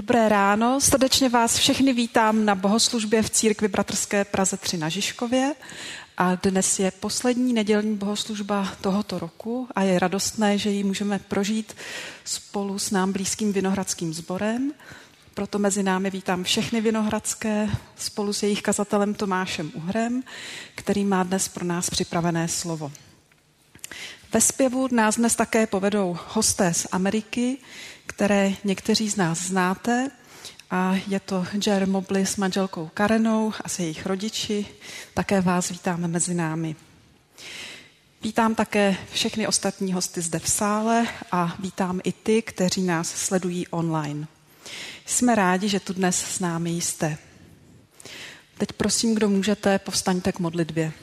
Dobré ráno, srdečně vás všechny vítám na bohoslužbě v Církvi Bratrské Praze 3 na Žižkově. A dnes je poslední nedělní bohoslužba tohoto roku a je radostné, že ji můžeme prožít spolu s nám blízkým vinohradským sborem. Proto mezi námi vítám všechny vinohradské spolu s jejich kazatelem Tomášem Uhrem, který má dnes pro nás připravené slovo. Ve zpěvu nás dnes také povedou hosté z Ameriky, které někteří z nás znáte, a je to Jer Mobley s manželkou Karenou a s jejich rodiči. Také vás vítáme mezi námi. Vítám také všechny ostatní hosty zde v sále a vítám i ty, kteří nás sledují online. Jsme rádi, že tu dnes s námi jste. Teď prosím, kdo můžete, povstaňte k modlitbě.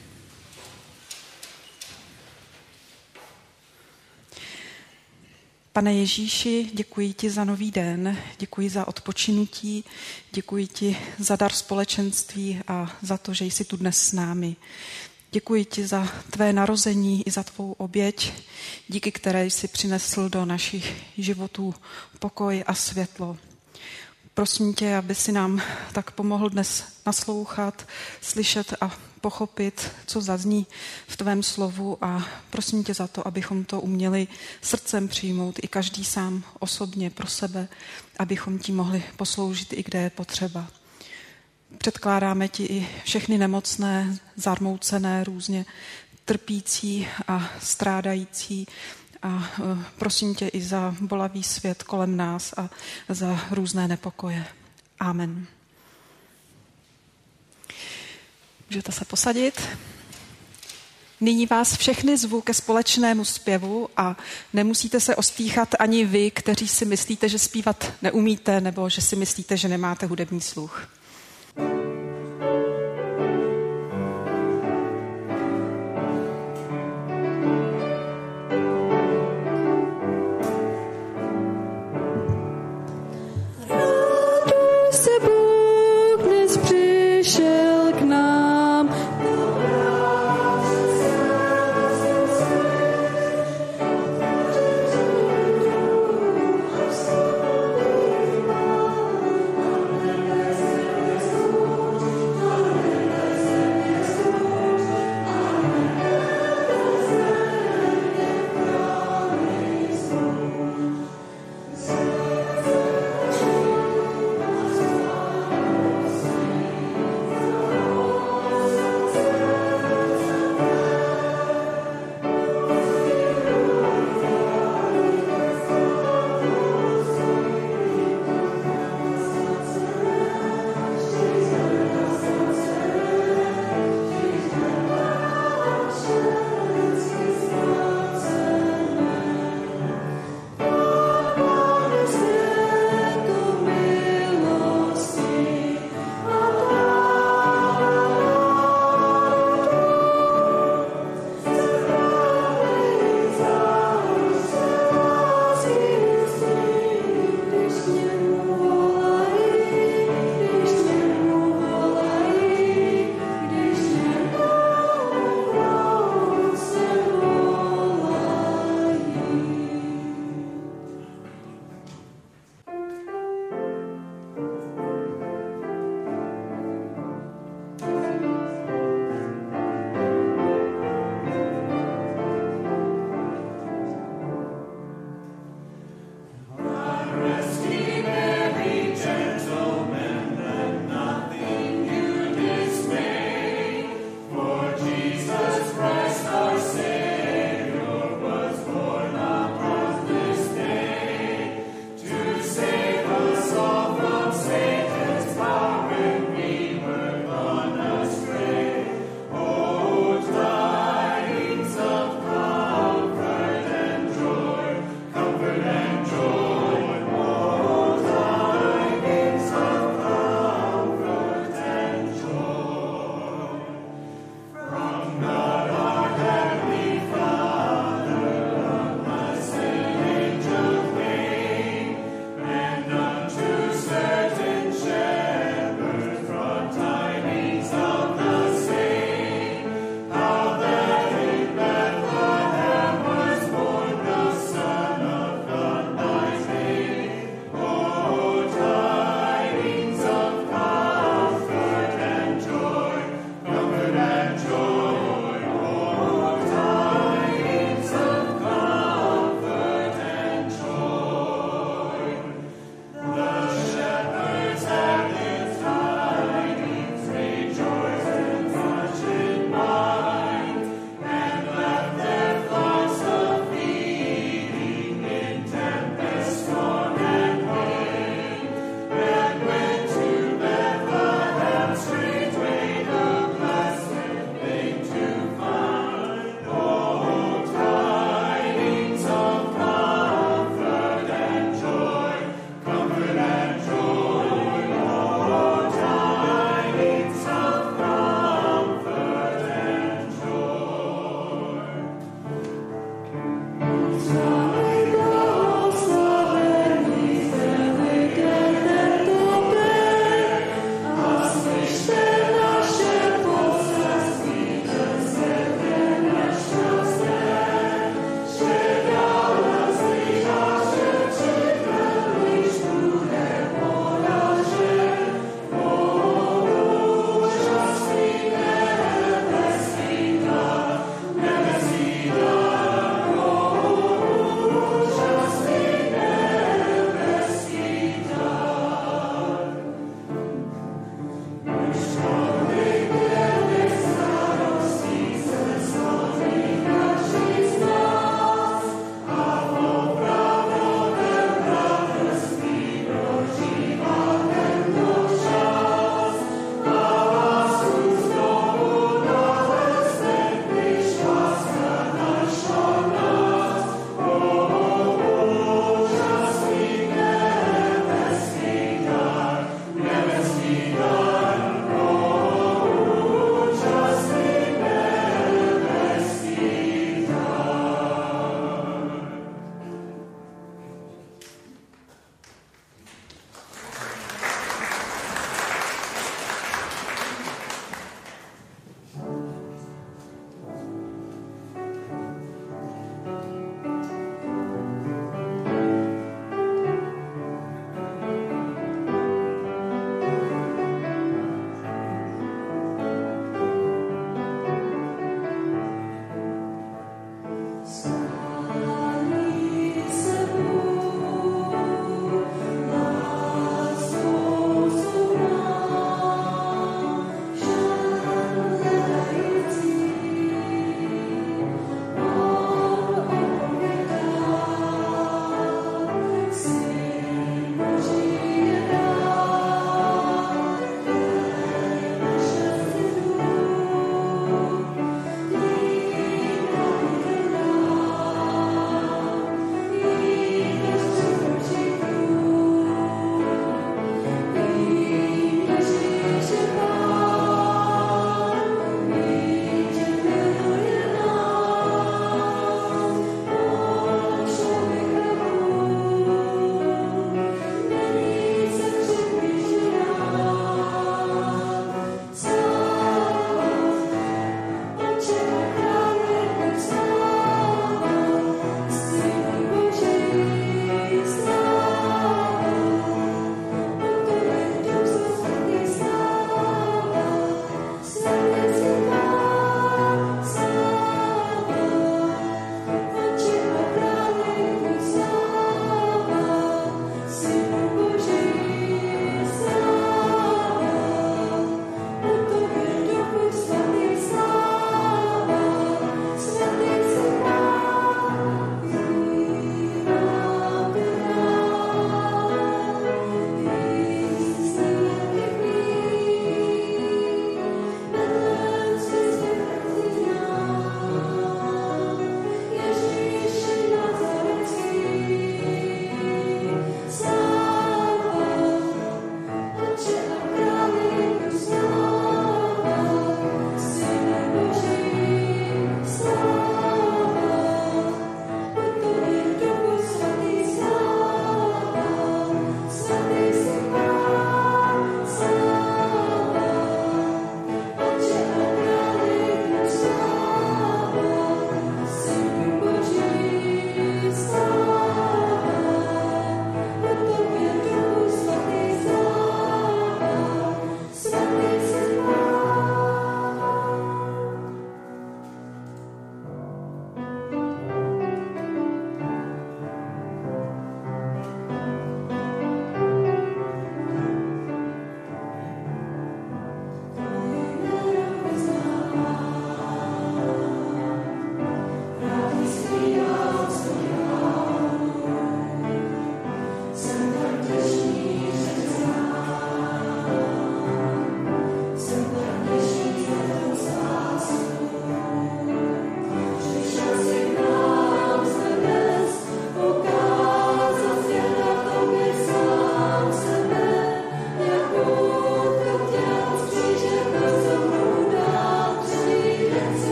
Pane Ježíši, děkuji ti za nový den, děkuji za odpočinutí, děkuji ti za dar společenství a za to, že jsi tu dnes s námi. Děkuji ti za tvé narození i za tvou oběť, díky které jsi přinesl do našich životů pokoj a světlo. Prosím tě, aby si nám tak pomohl dnes naslouchat, slyšet a pochopit, co zazní v tvém slovu, a prosím tě za to, abychom to uměli srdcem přijmout i každý sám osobně pro sebe, abychom ti mohli posloužit i kde je potřeba. Předkládáme ti i všechny nemocné, zarmoucené, různě trpící a strádající, a prosím tě i za bolavý svět kolem nás a za různé nepokoje. Amen. Můžete se posadit. Nyní vás všechny zvu ke společnému zpěvu a nemusíte se ostýchat ani vy, kteří si myslíte, že zpívat neumíte, nebo že si myslíte, že nemáte hudební sluch.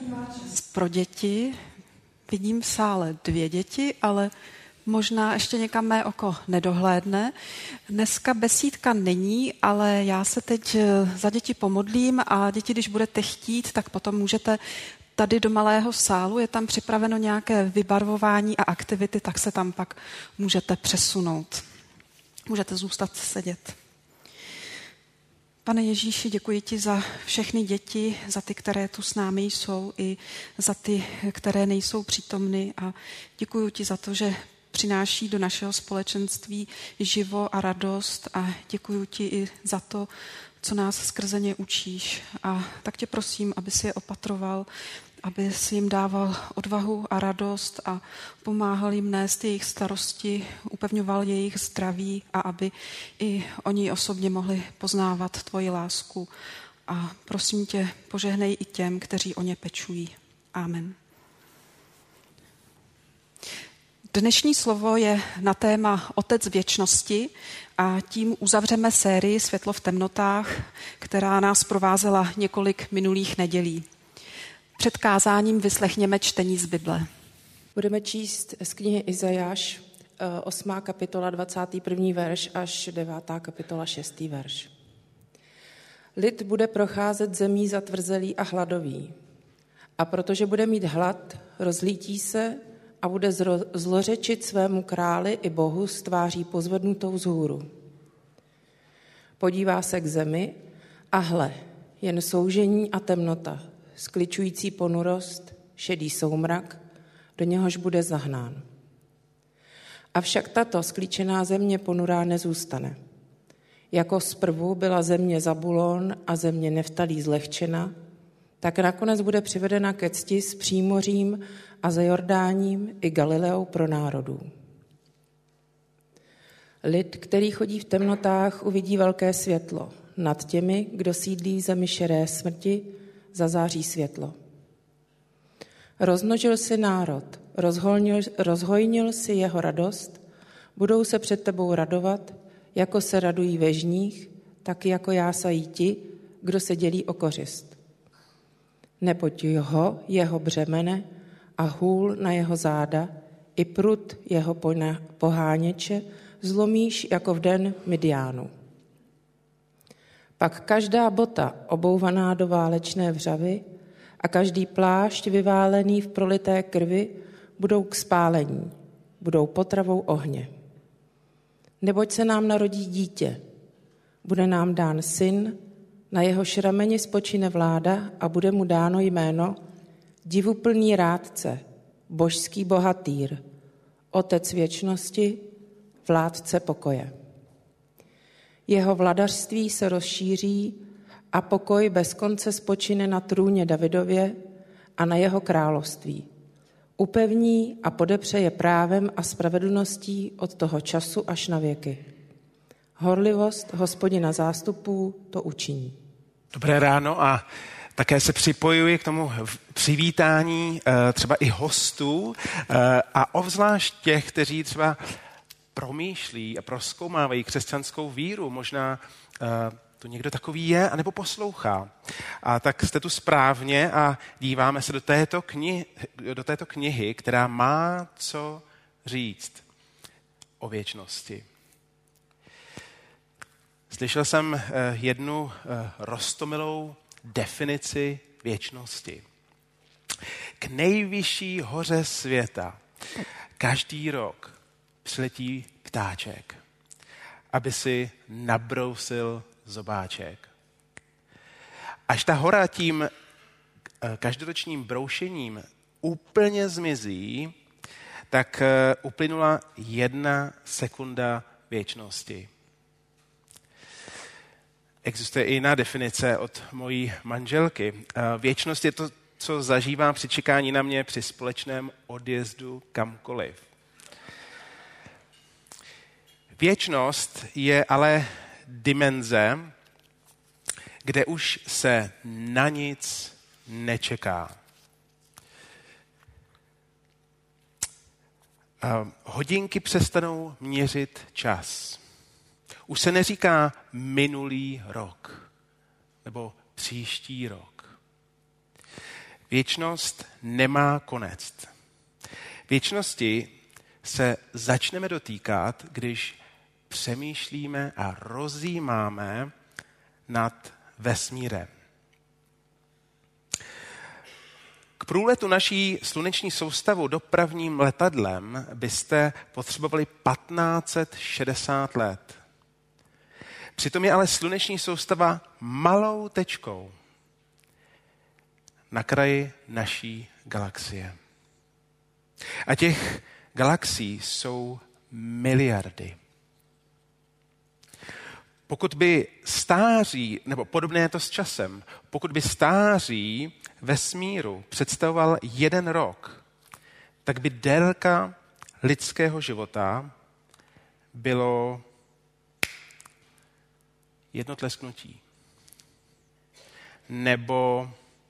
Pro děti vidím v sále 2 děti, ale možná ještě někam mé oko nedohlédne. Dneska besídka není, ale já se teď za děti pomodlím a děti, když budete chtít, tak potom můžete tady do malého sálu, je tam připraveno nějaké vybarvování a aktivity, tak se tam pak můžete přesunout. Můžete zůstat sedět. Pane Ježíši, děkuji ti za všechny děti, za ty, které tu s námi jsou, i za ty, které nejsou přítomny, a děkuji ti za to, že přináší do našeho společenství živo a radost, a děkuji ti i za to, co nás skrze ně učíš. A tak tě prosím, aby si je opatroval, aby si jim dával odvahu a radost a pomáhal jim nést jejich starosti, upevňoval jejich zdraví, a aby i oni osobně mohli poznávat tvoji lásku. A prosím tě, požehnej i těm, kteří o ně pečují. Amen. Dnešní slovo je na téma Otec věčnosti a tím uzavřeme sérii Světlo v temnotách, která nás provázela několik minulých nedělí. Před kázáním vyslechněme čtení z Bible. Budeme číst z knihy Izajáš, 8. kapitola, 21. verš až 9. kapitola, 6. verš. Lid bude procházet zemí zatvrzelý a hladový. A protože bude mít hlad, rozlítí se a bude zlořečit svému králi i Bohu s tváří pozvednutou vzhůru. Podívá se k zemi a hle, jen soužení a temnota, skličující ponurost, šedý soumrak, do něhož bude zahnán. Avšak tato skličená země ponurá nezůstane. Jako zprvu byla země Zabulón a země Neftalí zlehčena, tak nakonec bude přivedena ke cti s přímořím a za Jordáním i Galileou pro národů. Lid, který chodí v temnotách, uvidí velké světlo. Nad těmi, kdo sídlí v zemi šeré smrti, zazáří světlo. Rozmnožil si národ, rozhojnil si jeho radost, budou se před tebou radovat, jako se radují ve žních, tak jako jásají ti, kdo se dělí o kořist. Neboť jeho břemene a hůl na jeho záda i prut jeho poháněče zlomíš jako v den Midiánu. Pak každá bota obouvaná do válečné vřavy a každý plášť vyválený v prolité krvi budou k spálení, budou potravou ohně. Neboť se nám narodí dítě, bude nám dán syn, na jehož rameni spočine vláda a bude mu dáno jméno Divuplný rádce, božský bohatýr, Otec věčnosti, vládce pokoje. Jeho vladařství se rozšíří a pokoj bez konce spočine na trůně Davidově a na jeho království. Upevní a podepře je právem a spravedlností od toho času až na věky. Horlivost Hospodina zástupů to učiní. Dobré ráno a také se připojuji k tomu přivítání třeba i hostů a obzvlášť těch, kteří třeba promýšlí a prozkoumávají křesťanskou víru. Možná tu někdo takový je, anebo poslouchá. A tak jste tu správně a díváme se do této knihy, která má co říct o věčnosti. Slyšel jsem jednu roztomilou definici věčnosti. K nejvyšší hoře světa každý rok přiletí ptáček, aby si nabrousil zobáček. Až ta hora tím každoročním broušením úplně zmizí, tak uplynula 1 sekunda věčnosti. Existuje i jiná definice od mojí manželky. Věčnost je to, co zažívám při čekání na mě při společném odjezdu kamkoliv. Věčnost je ale dimenze, kde už se na nic nečeká. Hodinky přestanou měřit čas. Už se neříká minulý rok nebo příští rok. Věčnost nemá konec. Věčnosti se začneme dotýkat, když přemýšlíme a rozjímáme nad vesmírem. K průletu naší sluneční soustavu dopravním letadlem byste potřebovali 1560 let. Přitom je ale sluneční soustava malou tečkou na kraji naší galaxie. A těch galaxií jsou miliardy. Pokud by stáří, nebo podobné je to s časem, pokud by stáří vesmíru představoval 1 rok, tak by délka lidského života bylo 1 tlesknutí. Nebo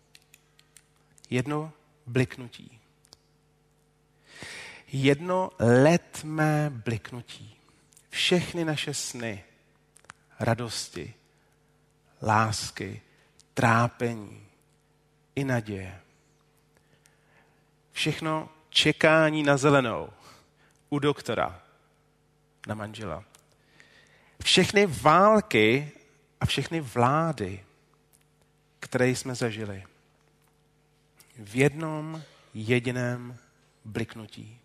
1 bliknutí. 1 letmé bliknutí. Všechny naše sny, radosti, lásky, trápení i naděje. Všechno čekání na zelenou, u doktora, na manžela. Všechny války a všechny vlády, které jsme zažili. V 1 jediném bliknutí.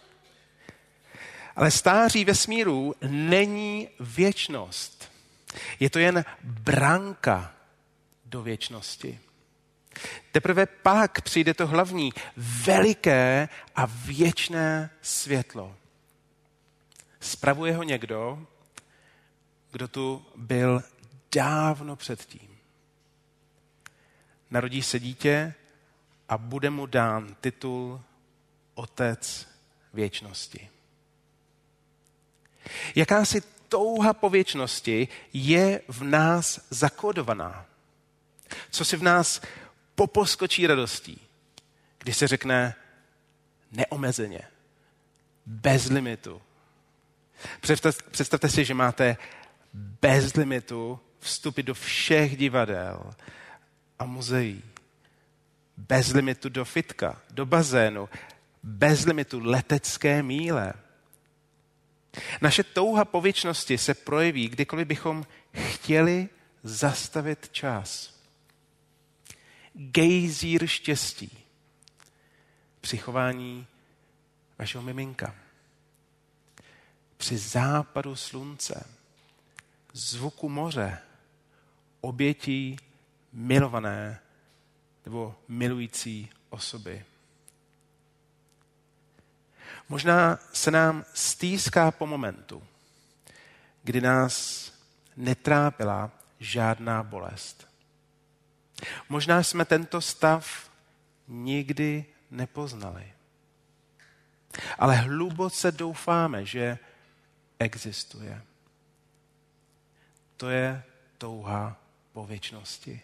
Ale stáří vesmíru není věčnost. Je to jen branka do věčnosti. Teprve pak přijde to hlavní, veliké a věčné světlo. Spravuje ho někdo, kdo tu byl dávno předtím. Narodí se dítě a bude mu dán titul Otec věčnosti. Jakási touha po věčnosti je v nás zakódovaná. Co si v nás poposkočí radostí, když se řekne neomezeně, bez limitu. Představte si, že máte bez limitu vstupy do všech divadel a muzeí. Bez limitu do fitka, do bazénu, bez limitu letecké míle. Naše touha po věčnosti se projeví, kdykoliv bychom chtěli zastavit čas. Gejzír štěstí při chování vašeho miminka. Při západu slunce, zvuku moře, obětí milované nebo milující osoby. Možná se nám stýská po momentu, kdy nás netrápila žádná bolest. Možná jsme tento stav nikdy nepoznali. Ale hluboce doufáme, že existuje. To je touha po věčnosti.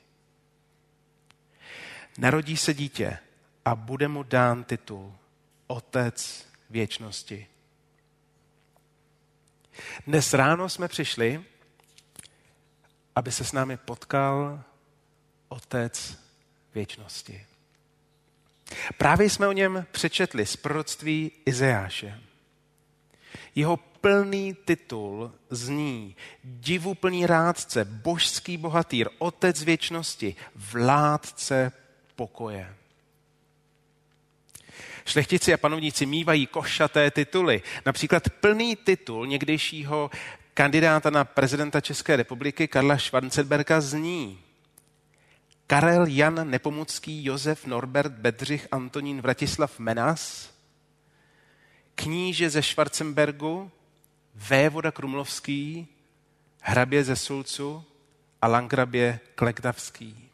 Narodí se dítě a bude mu dán titul Otec věčnosti. Dnes ráno jsme přišli, aby se s námi potkal Otec věčnosti. Právě jsme o něm přečetli z proroctví Izajáše. Jeho plný titul zní divuplný rádce, božský bohatýr, Otec věčnosti, vládce pokoje. Šlechtici a panovníci mívají košaté tituly. Například plný titul někdejšího kandidáta na prezidenta České republiky Karla Schwarzenberga zní Karel Jan Nepomucký Josef Norbert Bedřich Antonín Vratislav Menas, kníže ze Schwarzenbergu, vévoda Krumlovský, hrabě ze Sulcu a landgrabě Klektavský.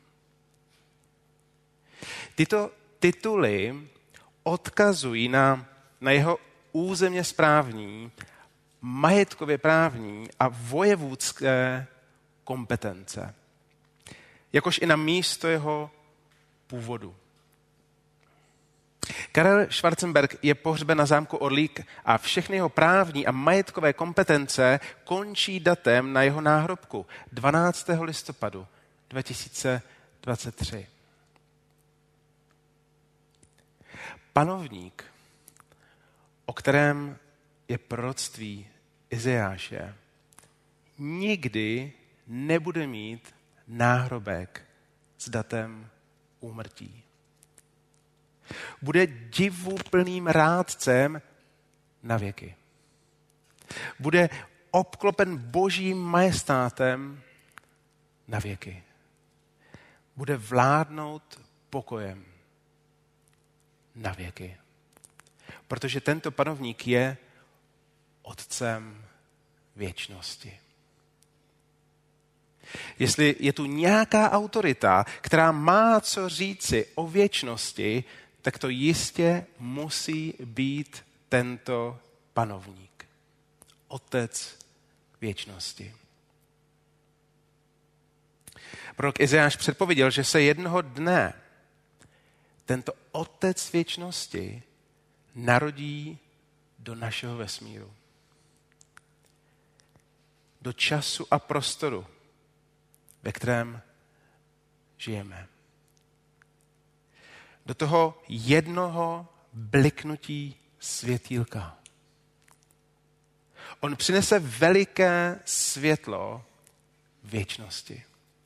Tyto tituly odkazují na jeho územně správní, majetkově právní a vojevůdské kompetence, jakož i na místo jeho původu. Karel Schwarzenberg je pohřben na zámku Orlík a všechny jeho právní a majetkové kompetence končí datem na jeho náhrobku 12. listopadu 2023. panovník, o kterém je proroctví Izajáše, nikdy nebude mít náhrobek s datem úmrtí. Bude divuplným rádcem na věky. Bude obklopen božím majestátem na věky. Bude vládnout pokojem na věky. Protože tento panovník je otcem věčnosti. Jestli je tu nějaká autorita, která má co říci o věčnosti, tak to jistě musí být tento panovník. Otec věčnosti. Prorok Izajáš předpověděl, že se jednoho dne tento otec věčnosti narodí do našeho vesmíru. Do času a prostoru, ve kterém žijeme. Do toho jednoho bliknutí světýlka. On přinese veliké světlo věčnosti.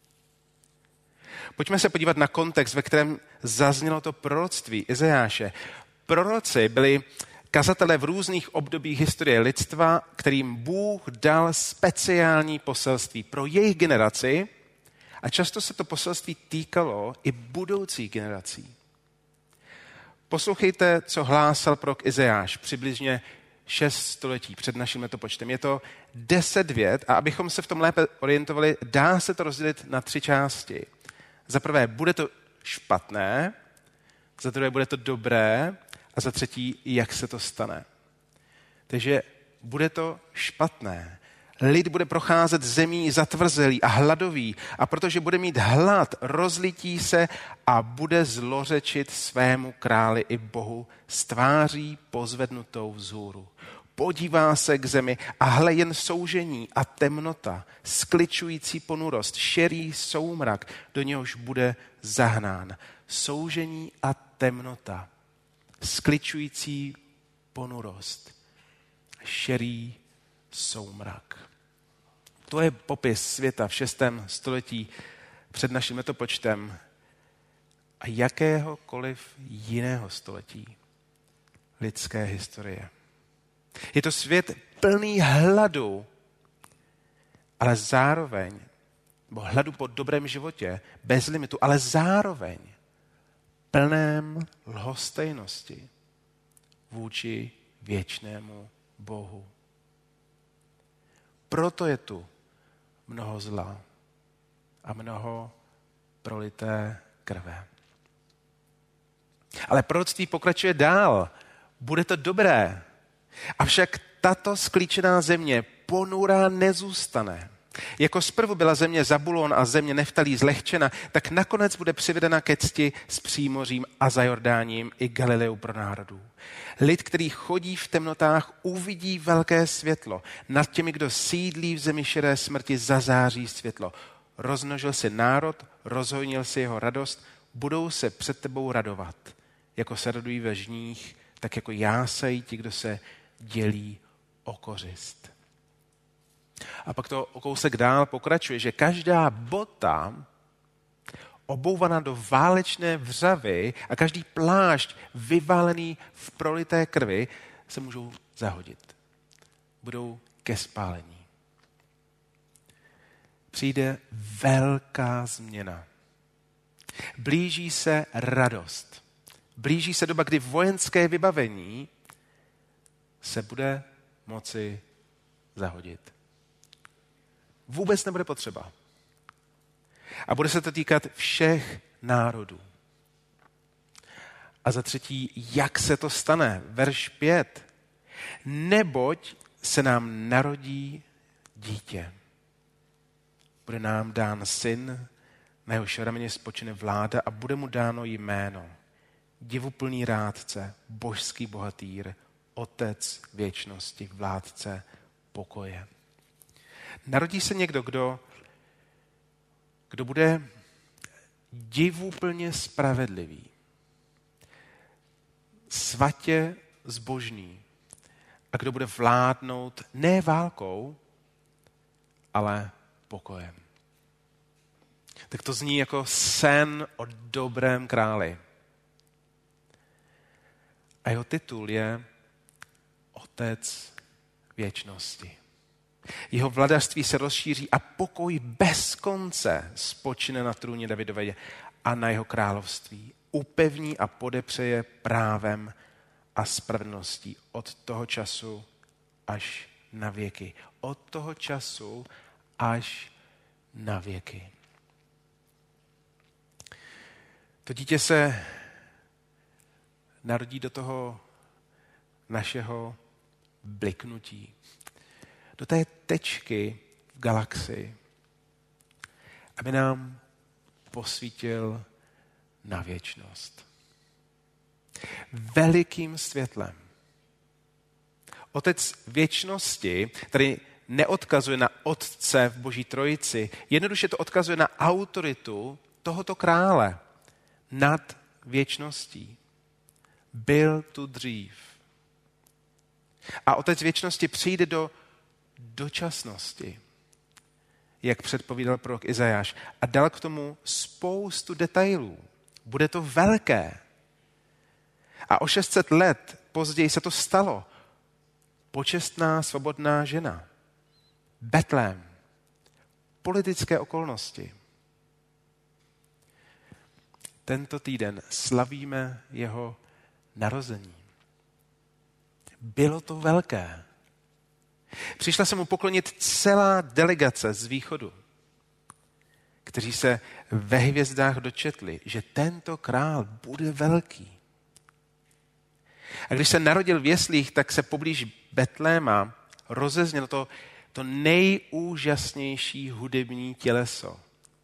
Pojďme se podívat na kontext, ve kterém zaznělo to proroctví Izajáše. Proroci byli kazatelé v různých obdobích historie lidstva, kterým Bůh dal speciální poselství pro jejich generaci a často se to poselství týkalo i budoucích generací. Poslouchejte, co hlásal prorok Izajáš přibližně 6 století před naším letopočtem. Je to 10 vět a abychom se v tom lépe orientovali, dá se to rozdělit na 3 části. Za prvé, bude to špatné, za druhé, bude to dobré a za třetí, jak se to stane. Takže bude to špatné. Lid bude procházet zemí zatvrzelý a hladový a protože bude mít hlad, rozlítí se a bude zlořečit svému králi i Bohu s tváří pozvednutou vzhůru. Podívá se k zemi a hle jen soužení a temnota, skličující ponurost, šerý soumrak, do něhož bude zahnán. Soužení a temnota, skličující ponurost, šerý soumrak. To je popis světa v 6. století před naším letopočtem a jakéhokoliv jiného století lidské historie. Je to svět plný hladu, ale zároveň, nebo hladu po dobrém životě, bez limitu, ale zároveň plném lhostejnosti vůči věčnému Bohu. Proto je tu mnoho zla a mnoho prolité krve. Ale proroctví pokračuje dál. Bude to dobré. Avšak tato sklíčená země ponurá nezůstane. Jako zprvu byla země Zabulon a země Neftalí zlehčena, tak nakonec bude přivedena ke cti s přímořím a za Jordáním i Galileu pro národů. Lid, který chodí v temnotách, uvidí velké světlo. Nad těmi, kdo sídlí v zemi šedé smrti, zazáří světlo. Rozmnožil si národ, rozhojnil si jeho radost, budou se před tebou radovat. Jako se radují ve žních, tak jako jásají ti, kdo se dělí o kořist. A pak to o kousek dál pokračuje, že každá bota obouvaná do válečné vřavy a každý plášť vyvalený v prolité krvi se můžou zahodit. Budou ke spálení. Přijde velká změna. Blíží se radost. Blíží se doba, kdy vojenské vybavení se bude moci zahodit. Vůbec nebude potřeba. A bude se to týkat všech národů. A za třetí, jak se to stane? Verš 5. Neboť se nám narodí dítě. Bude nám dán syn, na jehož rameně spočine vláda a bude mu dáno jméno. Divuplný rádce, božský bohatýr, otec věčnosti, vládce pokoje. Narodí se někdo, kdo bude divuplně spravedlivý. svatě zbožný a kdo bude vládnout ne válkou, ale pokojem. Tak to zní jako sen o dobrém králi. A jeho titul je Otec věčnosti. Jeho vladařství se rozšíří a pokoj bez konce spočine na trůně Davidově a na jeho království. Upevní a podepřeje právem a spravedlností od toho času až na věky. Od toho času až na věky. To dítě se narodí do toho našeho bliknutí. Do té tečky v galaxii, aby nám posvítil na věčnost. Velikým světlem. Otec věčnosti, který neodkazuje na Otce v Boží trojici, jednoduše to odkazuje na autoritu tohoto krále nad věčností. Byl tu dřív. A Otec věčnosti přijde do dočasnosti, jak předpovídal prorok Izajáš, a dal k tomu spoustu detailů. Bude to velké. A o 600 let později se to stalo. Počestná, svobodná žena. Betlém. Politické okolnosti. Tento týden slavíme jeho narození. Bylo to velké. Přišla se mu poklonit celá delegace z východu, kteří se ve hvězdách dočetli, že tento král bude velký. A když se narodil v jeslích, tak se poblíž Betléma rozeznělo to nejúžasnější hudební těleso.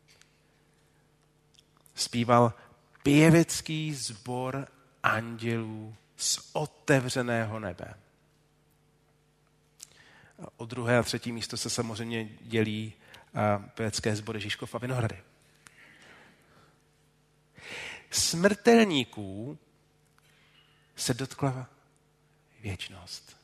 Zpíval pěvecký sbor andělů z otevřeného nebe. O 2. a 3. místo se samozřejmě dělí pěvecké sbory Žižkov a Vinohrady. Smrtelníků se dotkla věčnost.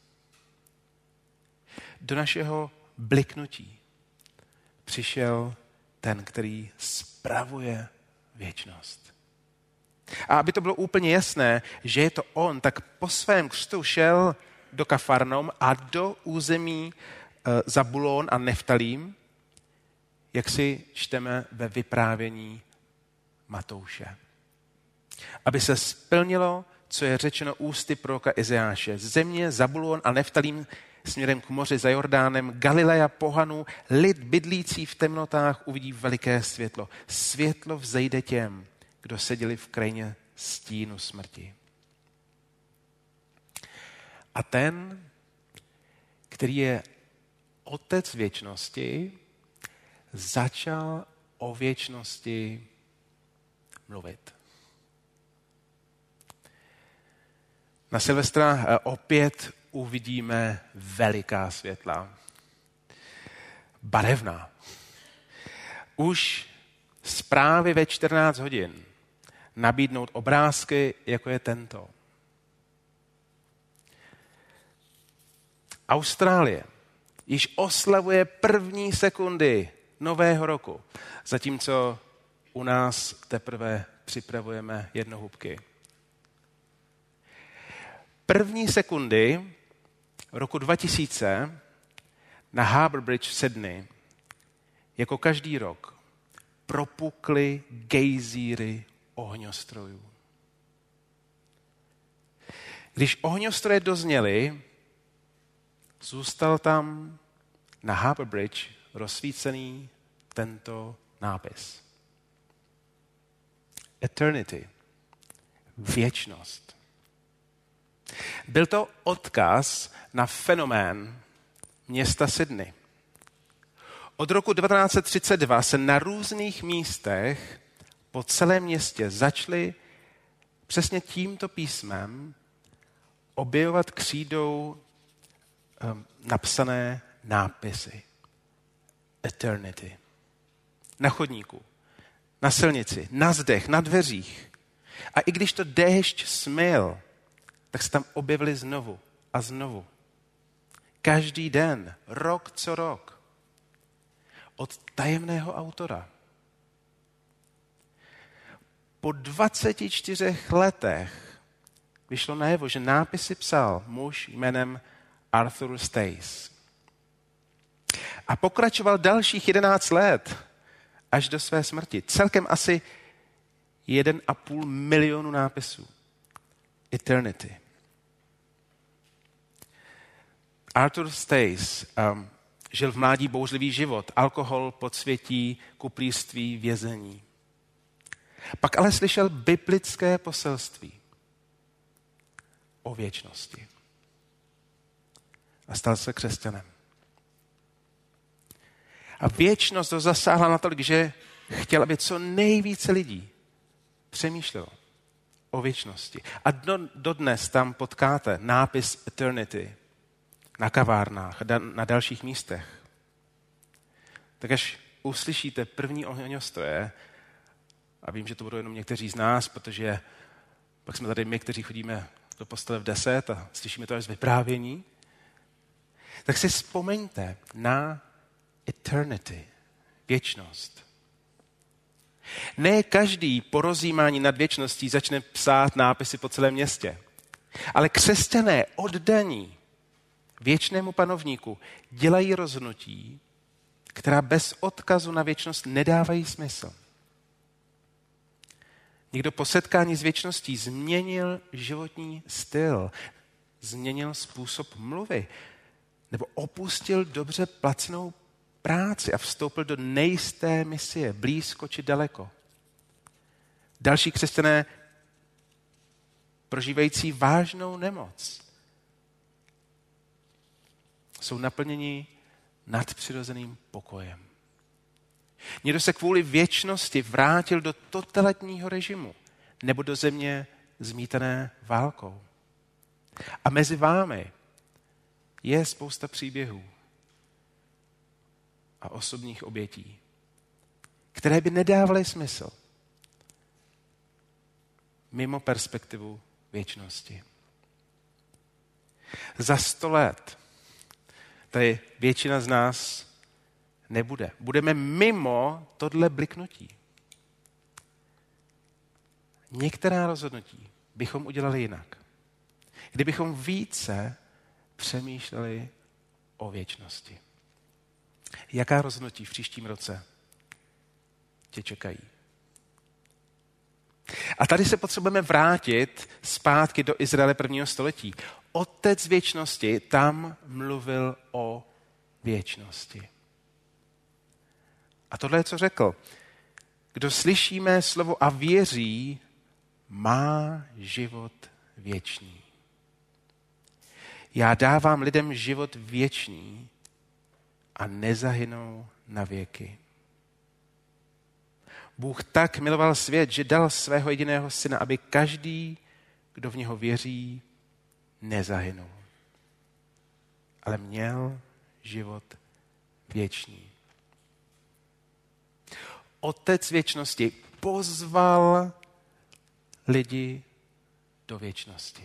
Do našeho bliknutí přišel ten, který spravuje věčnost. A aby to bylo úplně jasné, že je to on, tak po svém křtu šel do Kafarnaum a do území Zabulón a Neftalím, jak si čteme ve vyprávění Matouše. Aby se splnilo, co je řečeno ústy proroka Izajáše. Země Zabulón a Neftalím směrem k moři za Jordánem, Galileja pohanů, lid bydlící v temnotách uvidí veliké světlo. Světlo vzejde těm, kdo seděli v krajině stínu smrti. A ten, který je Otec věčnosti, začal o věčnosti mluvit. Na Silvestra opět uvidíme veliká světla. Barevná. Už zprávy ve 14 hodin nabídnout obrázky, jako je tento. Austrálie již oslavuje první sekundy nového roku, zatímco u nás teprve připravujeme jednohubky. První sekundy roku 2000 na Harbour Bridge v Sydney, jako každý rok, propukly gejzíry ohňostrojů. Když ohňostroje dozněly, zůstal tam na Harbour Bridge rozsvícený tento nápis. Eternity. Věčnost. Byl to odkaz na fenomén města Sydney. Od roku 1932 se na různých místech po celém městě začaly přesně tímto písmem objevovat křídou napsané nápisy. Eternity. Na chodníku, na silnici, na zdech, na dveřích. A i když to déšť smyl, tak se tam objevily znovu a znovu. Každý den, rok co rok. Od tajemného autora. Po 24 letech vyšlo najevo, že nápisy psal muž jménem Arthur Stace. A pokračoval dalších 11 let až do své smrti. Celkem asi 1,5 milionu nápisů. Eternity. Arthur Stace žil v mládí bouřlivý život. Alkohol, podsvětí, kuplířství, vězení. Pak ale slyšel biblické poselství o věčnosti. A stal se křesťanem. A věčnost ho zasáhla natolik, že chtěl, aby co nejvíce lidí přemýšlelo o věčnosti. A dodnes tam potkáte nápis Eternity na kavárnách, na dalších místech. Tak až uslyšíte první ohňostroje, a vím, že to budou jenom někteří z nás, protože pak jsme tady my, kteří chodíme do postele v 10 a slyšíme to až z vyprávění, tak si vzpomeňte na eternity, věčnost. Ne každý po rozjímání nad věčností začne psát nápisy po celém městě, ale křesťané oddaní věčnému panovníku dělají rozhodnutí, která bez odkazu na věčnost nedávají smysl. Někdo po setkání s věčností změnil životní styl, změnil způsob mluvy, nebo opustil dobře placenou práci a vstoupil do nejisté misie, blízko či daleko. Další křesťané prožívající vážnou nemoc jsou naplněni nadpřirozeným pokojem. Někdo se kvůli věčnosti vrátil do totalitního režimu nebo do země zmítané válkou. A mezi vámi je spousta příběhů a osobních obětí, které by nedávaly smysl mimo perspektivu věčnosti. Za 100 let tady většina z nás nebude. Budeme mimo tohle bliknutí. Některá rozhodnutí bychom udělali jinak. Kdybychom více přemýšleli o věčnosti. Jaká rozhodnutí v příštím roce tě čekají? A tady se potřebujeme vrátit zpátky do Izraele 1. století. Otec věčnosti tam mluvil o věčnosti. A tohle je, co řekl. Kdo slyší mé slovo a věří, má život věčný. Já dávám lidem život věčný a nezahynou na věky. Bůh tak miloval svět, že dal svého jediného syna, aby každý, kdo v něho věří, nezahynul, ale měl život věčný. Otec věčnosti pozval lidi do věčnosti.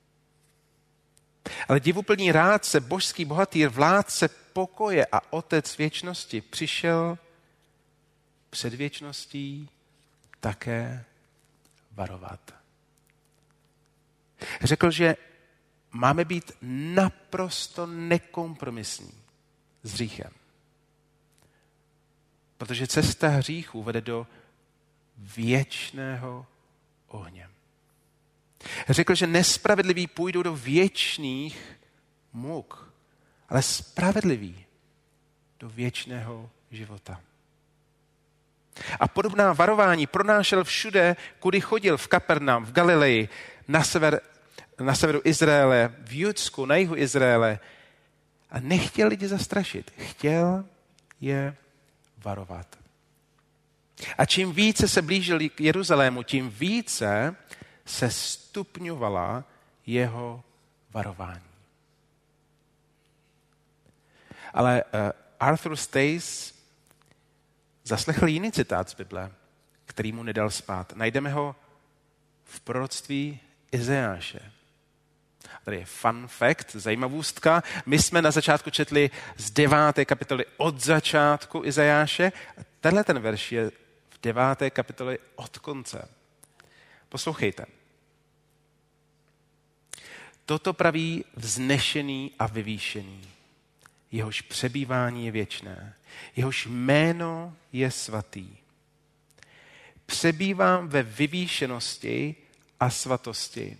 Ale divuplný rádce, božský bohatýr, vládce pokoje a otec věčnosti přišel před věčností také varovat. Řekl, že máme být naprosto nekompromisní s hříchem. Protože cesta hříchu vede do věčného ohně. Řekl, že nespravedliví půjdou do věčných muk, ale spravedliví do věčného života. A podobná varování pronášel všude, kudy chodil, v Kapernaum, v Galileji, na severu Izraele, v Judsku, na jihu Izraele. A nechtěl lidi zastrašit, chtěl je varovat. A čím více se blížil k Jeruzalému, tím více se stupňovala jeho varování. Ale Arthur Stace zaslechl jiný citát z Bible, který mu nedal spát. Najdeme ho v proroctví Izajáše Tady je fun fact, zajímavostka. My jsme na začátku četli z 9. kapitoly od začátku Izajáše. Tenhle ten verš je v 9. kapitoly od konce. Poslouchejte. Toto praví vznešený a vyvýšený. Jehož přebývání je věčné. Jehož jméno je svatý. Přebývám ve vyvýšenosti a svatosti,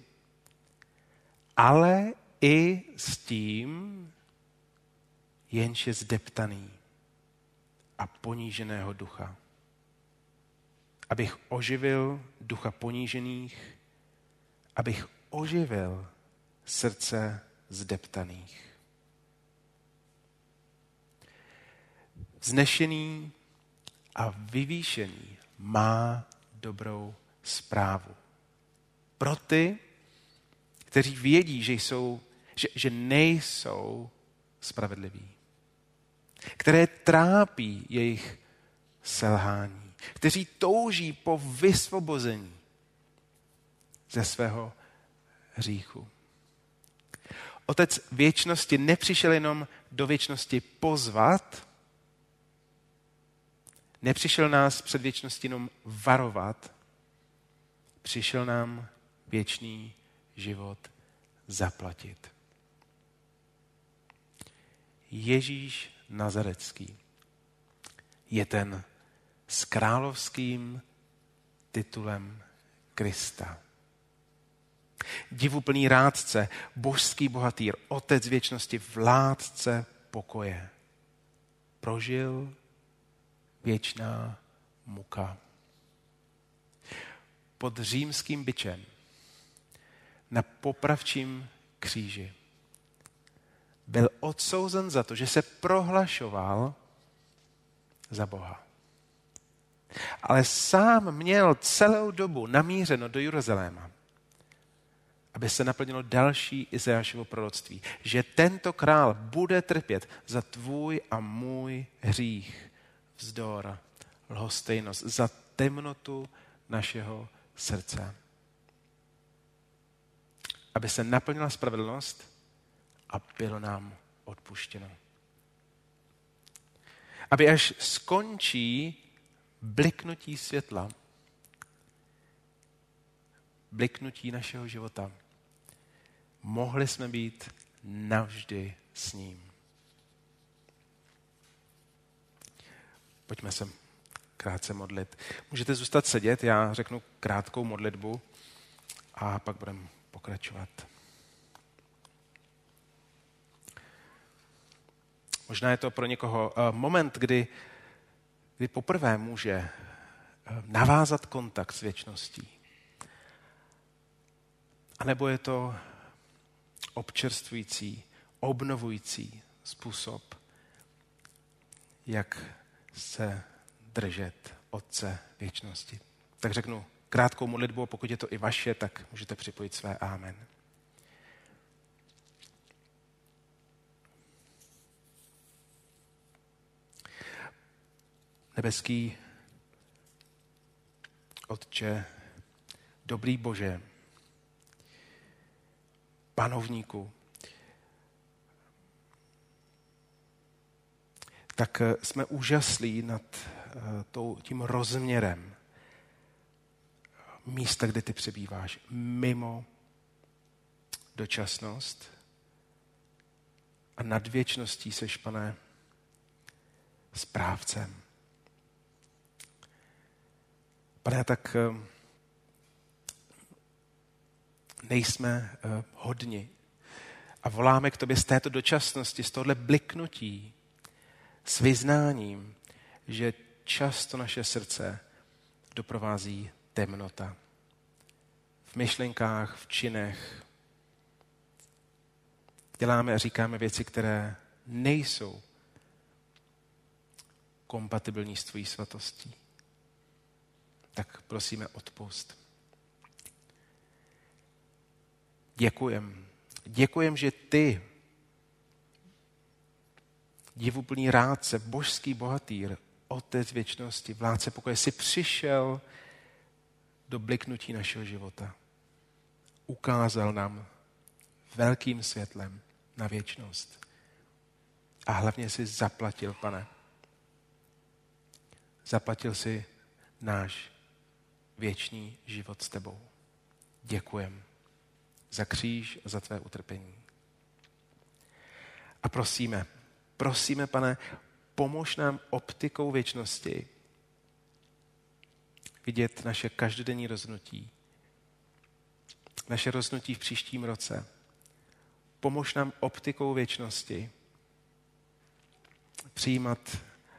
ale i s tím, jenž je zdeptaný a poníženého ducha. Abych oživil ducha ponížených, abych oživil srdce zdeptaných. Vznešený a vyvýšený má dobrou zprávu. Pro ty, kteří vědí, že nejsou spravedliví, které trápí jejich selhání, kteří touží po vysvobození ze svého hříchu. Otec věčnosti nepřišel jenom do věčnosti pozvat, nepřišel nás před věčností jenom varovat, přišel nám věčný život zaplatit. Ježíš Nazarecký je ten s královským titulem Krista. Divuplný rádce, božský bohatýr, otec věčnosti, vládce pokoje. Prožil věčná muka. Pod římským bičem na popravčím kříži byl odsouzen za to, že se prohlašoval za Boha. Ale sám měl celou dobu namířeno do Jeruzaléma, aby se naplnilo další Izajášovo proroctví, že tento král bude trpět za tvůj a můj hřích, vzdor, lhostejnost, za temnotu našeho srdce. Aby se naplnila spravedlnost a bylo nám odpuštěno. Aby až skončí bliknutí světla, bliknutí našeho života, mohli jsme být navždy s ním. Pojďme se krátce modlit. Můžete zůstat sedět, já řeknu krátkou modlitbu a pak budeme pokračovat. Možná je to pro někoho moment, kdy poprvé může navázat kontakt s věčností. A nebo je to občerstvující, obnovující způsob, jak se držet Otce věčnosti. Tak řeknu krátkou modlitbu, pokud je to i vaše, tak můžete připojit své amen. Nebeský Otče, dobrý Bože, panovníku, tak jsme úžaslí nad tím rozměrem místa, kde ty přebýváš, mimo dočasnost a nad věčností seš, Pane, správcem. Pane, tak nejsme hodni a voláme k tobě z této dočasnosti, z tohle bliknutí, s vyznáním, že často naše srdce doprovází temnota. V myšlenkách, v činech děláme a říkáme věci, které nejsou kompatibilní s tvojí svatostí. Tak prosíme, odpusť. Děkujem, že ty, divuplný rádce, božský bohatýr, otec věčnosti, vládce pokoje, jsi přišel do bliknutí našeho života. Ukázal nám velkým světlem na věčnost. A hlavně si zaplatil, Pane. Zaplatil si náš věčný život s tebou. Děkujem za kříž a za tvé utrpení. A prosíme, Pane, pomož nám optikou věčnosti vidět naše každodenní rozhodnutí, naše rozhodnutí v příštím roce. Pomož nám optikou věčnosti přijímat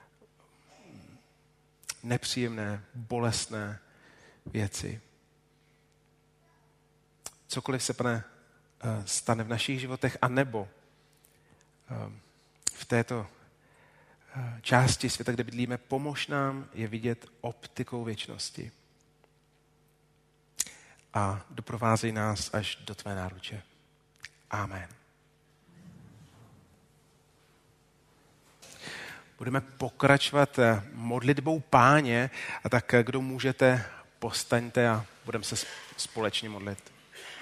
nepříjemné, bolestné věci. Cokoliv se, Pane, stane v našich životech, anebo v této části světa, kde bydlíme, pomož nám je vidět optikou věčnosti. A doprovázej nás až do tvé náruče. Amen. Budeme pokračovat modlitbou Páně, a tak kdo můžete, povstaňte a budeme se společně modlit.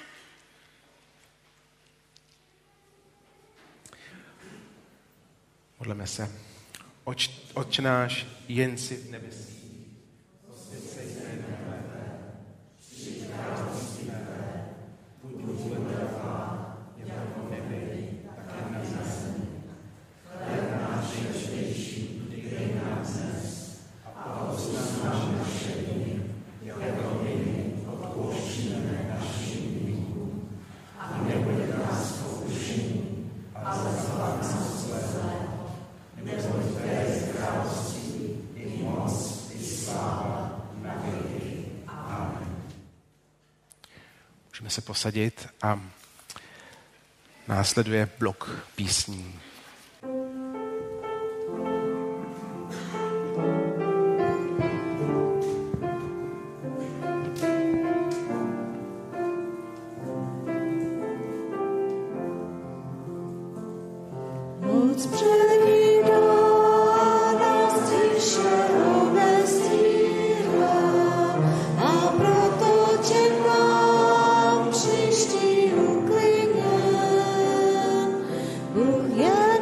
Modleme se. Otče náš, jen si v nebesích, posvěť se jméno tvé, přijď království tvé, buď vůle tvá, jako v nebi, tak i na zemi. Chléb náš dnešní dej nám dnes a odpusť nám naše viny, jako my odpouštíme našim viníkům. A nebuď nás pokušení, ale zbav nás zlého. Neboť tvé je království, i moc, i sláva, na věky. Amen. Můžeme se posadit a následuje blok písní. Moc předvídá nás tiše obestírá a proto čekám příští uklidně. Bůh je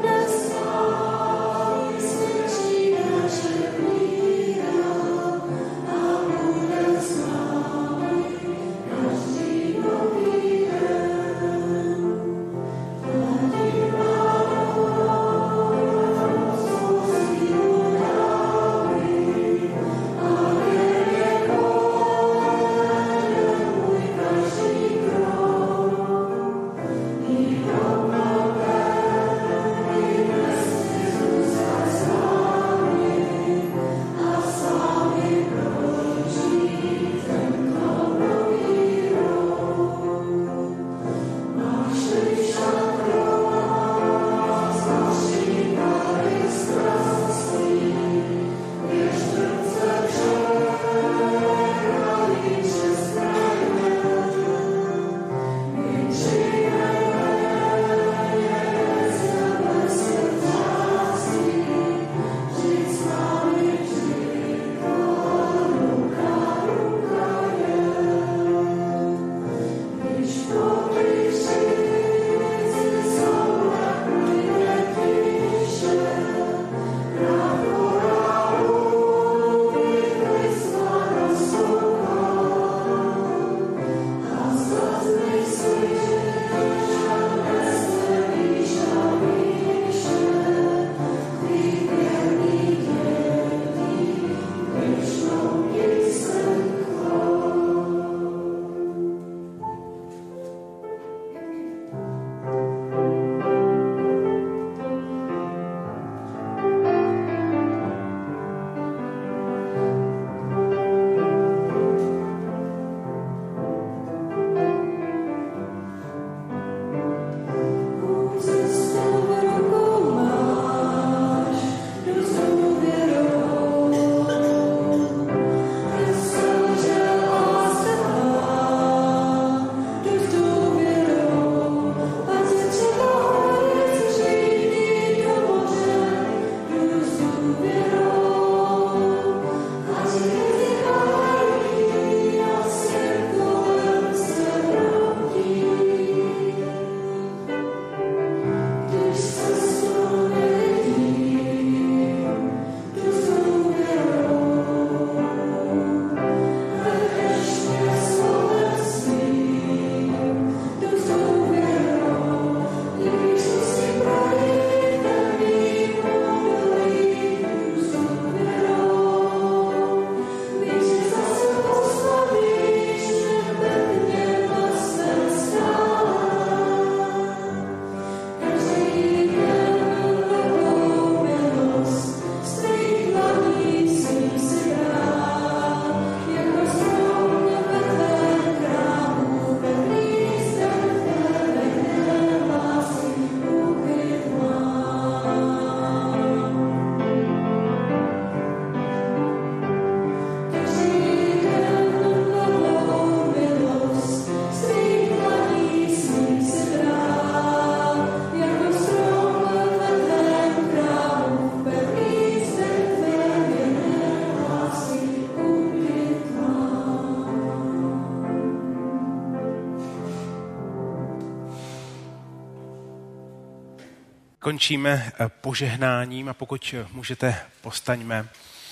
zakončíme požehnáním a pokud můžete, povstaňme.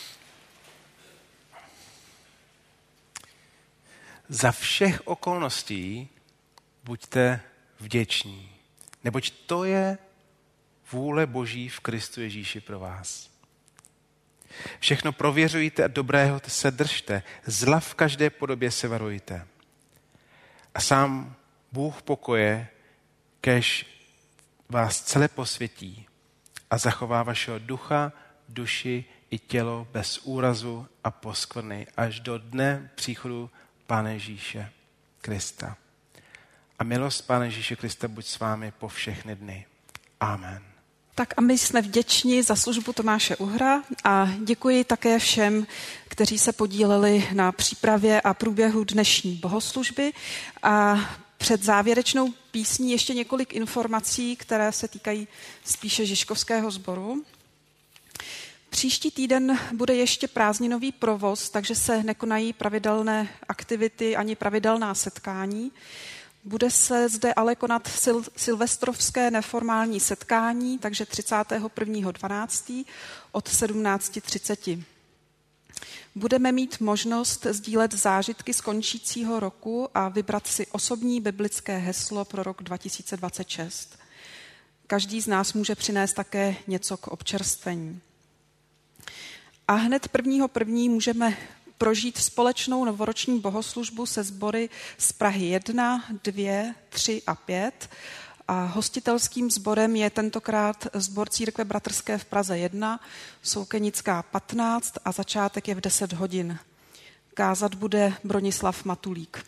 Za všech okolností buďte vděční, neboť to je vůle Boží v Kristu Ježíši pro vás. Všechno prověřujte a dobrého se držte, zla v každé podobě se varujte. A sám Bůh pokoje, kéž vás celé posvětí a zachová vašeho ducha, duši i tělo bez úrazu a poskvrny až do dne příchodu Pána Ježíše Krista. A milost Pána Ježíše Krista buď s vámi po všechny dny. Amen. Tak a my jsme vděční za službu Tomáše Uhra a děkuji také všem, kteří se podíleli na přípravě a průběhu dnešní bohoslužby. A před závěrečnou písní ještě několik informací, které se týkají spíše Žižkovského sboru. Příští týden bude ještě prázdninový provoz, takže se nekonají pravidelné aktivity ani pravidelná setkání. Bude se zde ale konat silvestrovské neformální setkání, takže 31.12. od 17:30. Budeme mít možnost sdílet zážitky z končícího roku a vybrat si osobní biblické heslo pro rok 2026. Každý z nás může přinést také něco k občerstvení. A hned 1.1. můžeme prožít společnou novoroční bohoslužbu se sbory z Prahy 1, 2, 3 a 5. A hostitelským sborem je tentokrát sbor Církve bratrské v Praze 1, Soukenická 15 a začátek je v 10 hodin. Kázat bude Bronislav Matulík.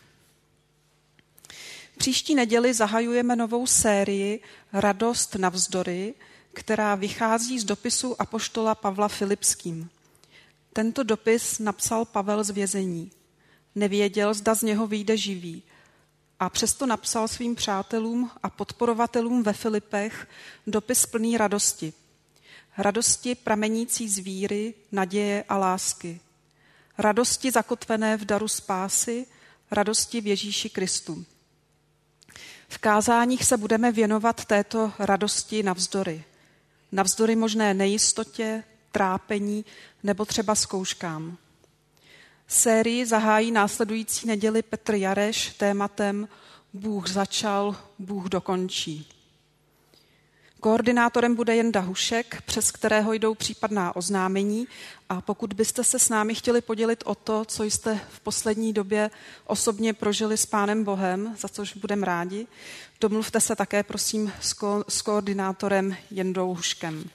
Příští neděli zahajujeme novou sérii Radost navzdory, která vychází z dopisu apoštola Pavla Filipským. Tento dopis napsal Pavel z vězení. Nevěděl, zda z něho vyjde živý. A přesto napsal svým přátelům a podporovatelům ve Filipech dopis plný radosti. Radosti pramenící z víry, naděje a lásky. Radosti zakotvené v daru spásy, radosti v Ježíši Kristu. V kázáních se budeme věnovat této radosti navzdory. Navzdory možné nejistotě, trápení nebo třeba zkouškám. Sérii zahájí následující neděli Petr Jareš tématem Bůh začal, Bůh dokončí. Koordinátorem bude Jenda Hušek, přes kterého jdou případná oznámení a pokud byste se s námi chtěli podělit o to, co jste v poslední době osobně prožili s Pánem Bohem, za což budeme rádi, domluvte se také prosím s koordinátorem Jendou Huškem.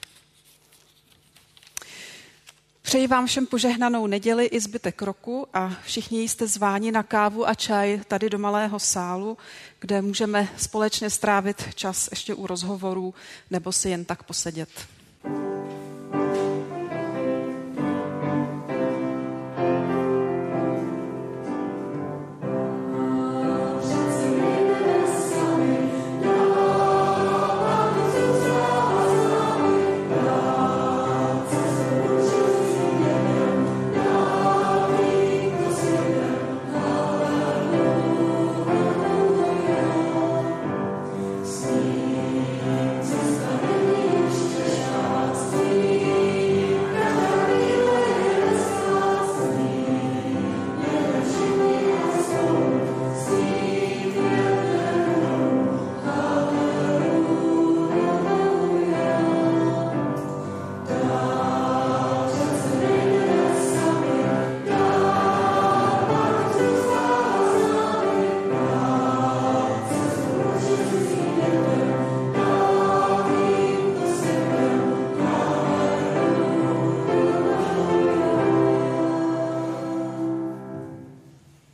Přeji vám všem požehnanou neděli i zbytek roku a všichni jste zváni na kávu a čaj tady do malého sálu, kde můžeme společně strávit čas ještě u rozhovorů nebo si jen tak posedět.